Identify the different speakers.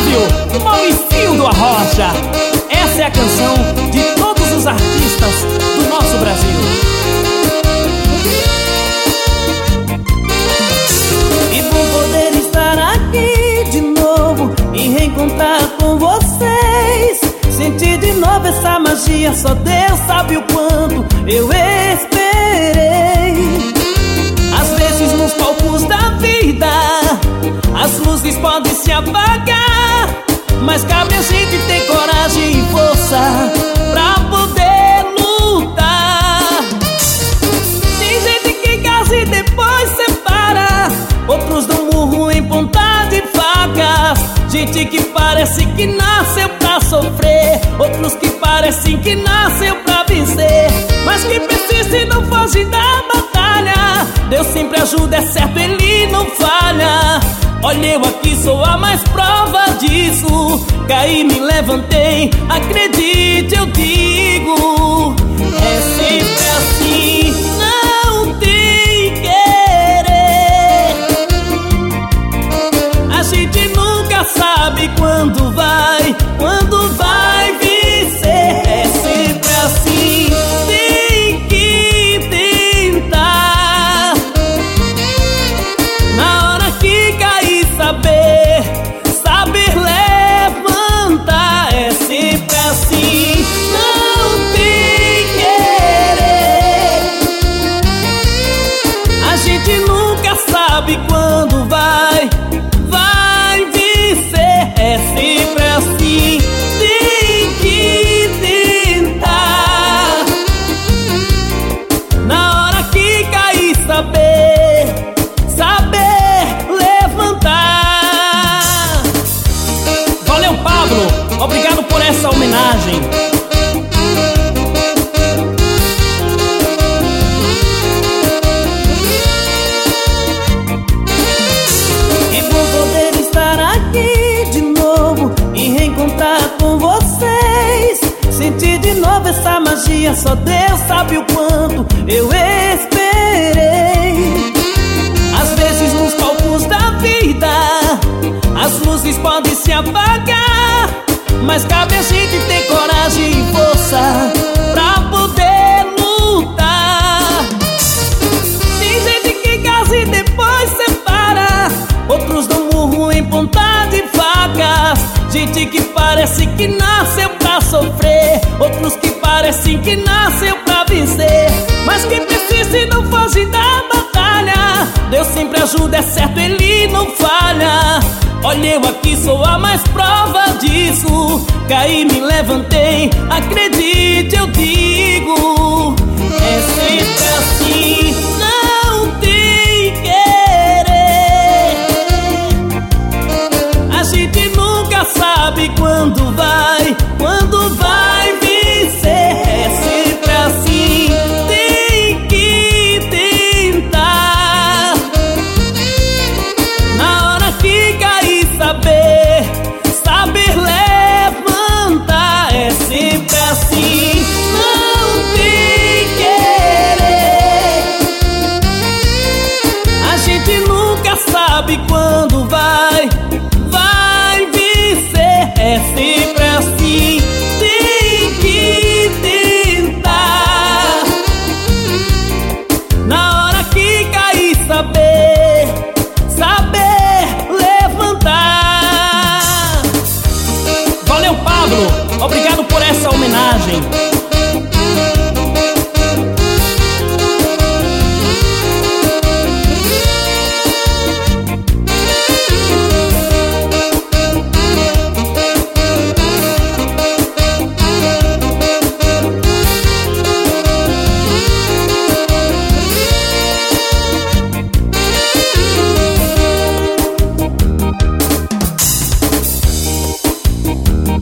Speaker 1: Flávio Mauricio do Arrocha. Essa é a canção de todos os artistas do nosso Brasil.
Speaker 2: E bom poder estar aqui de novo e reencontrar com vocês. Sentir de novo essa magia, só Deus sabe o quanto eu esperei. Às vezes nos palcos da vida as luzes podem se apagar, mas cabe a gente ter coragem e força pra poder lutar. Tem gente que casa e depois separa, outros dão murro em ponta de facas. Gente que parece que nasceu pra sofrer, outros que parecem que nasceu pra vencer, mas que persiste e não foge da batalha. Deus sempre ajuda, é certo, Ele não falha. Olha, eu aqui sou a mais prova disso. Caí, me levantei, acredite, eu digo. É sempre assim, não tem querer. A gente nunca sabe quando vai vencer. É sempre assim, tem que tentar. Na hora que cair, saber levantar. É sempre assim, não tem querer. A gente nunca sabe quando vai vencer. É sempre assim, tem que tentar. Na hora que cair, saber levantar.
Speaker 1: Valeu, Pablo, obrigado por essa homenagem.
Speaker 2: E bom poder estar aqui de novo e reencontrar com vocês. Sentir de novo essa magia, só Deus sabe o quanto eu esperei. Às vezes nos palcos da vida as luzes podem se apagar, mas cabe a gente ter coragem e força pra poder lutar. Tem gente que casa e depois separa, outros dão murro em ponta de facas. Gente que parece que nasceu pra sofrer, outros que parecem que nasceu pra vencer, mas que persiste e não foge da batalha. Deus sempre ajuda, é certo, Ele não falha. Olha, eu aqui sou a mais prova disso. Caí, me levantei, acredite, eu digo. É sempre assim, não tem querer. A gente nunca sabe quando vai vencer. É sempre assim, tem que tentar. Na hora que cair, saber levantar. É sempre assim, não tem querer. A gente nunca sabe quando